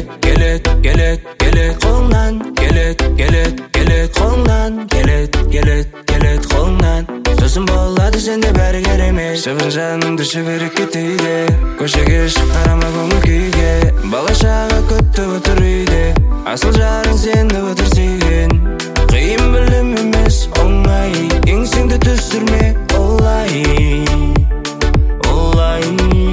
келет, келет, келет, келет қолыңнан, келет, келет, келет қолыңнан, келет, келет, келет қолыңнан. Сосын болады сенде бәрі керемет. Шыбын жаныңды шүберек кетейді, көшеге шық қарама көңіл күйге. Бала шаға күтіп отыр үйде, асыл жарың сені отыр сүйген. Қиын білім емес оңай, еңсеңді түсірме олай, олай.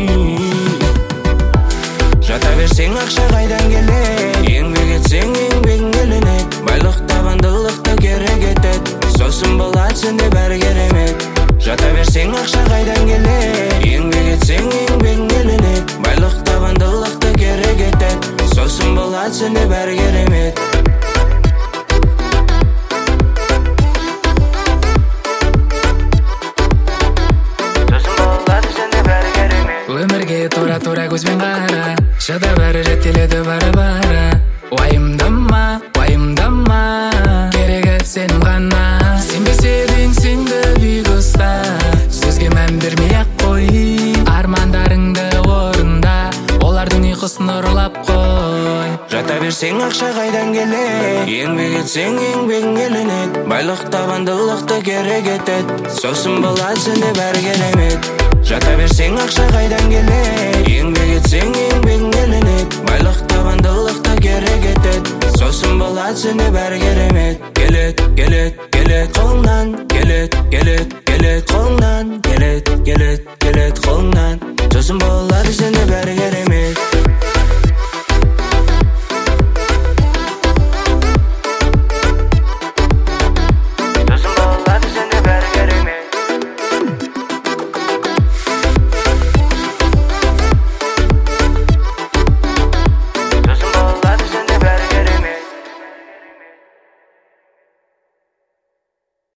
Жата берсең ақша қайдан келет, еңбек етсең еңбегің еленет. Байлық табандылықта керек етет, сосын болады сенде бәрі керемет. Жата берсең ақша қайдан келет, еңбек етсең еңбегің еленет. Байлық табандылықта керек етет, сосын болады сенде бәрі керемет. Өмірге тура-тура көзбен қара, шыда бәрі реттеледі бара-бара. Уайымдама, уайымдама, керегі сенің ғана. Сенбеседің сенді биік ұста, сөзге мән бермей-ақ қой. Армандарыңды орында, олардың ұйқысын ұрлап қой. Жата берсең ақша қайдан келет, еңбек етсең еңбегің еленет. Байлық табандылықты керек етет, сосын болады сенде бәрі керемет. Жата берсең ақша қайдан келет, еңбек етсең еңбегің еленет. Байлық табандылықта керек етет, сосын болады сенде бәрі керемет. Келет, келет, келет қолыңнан.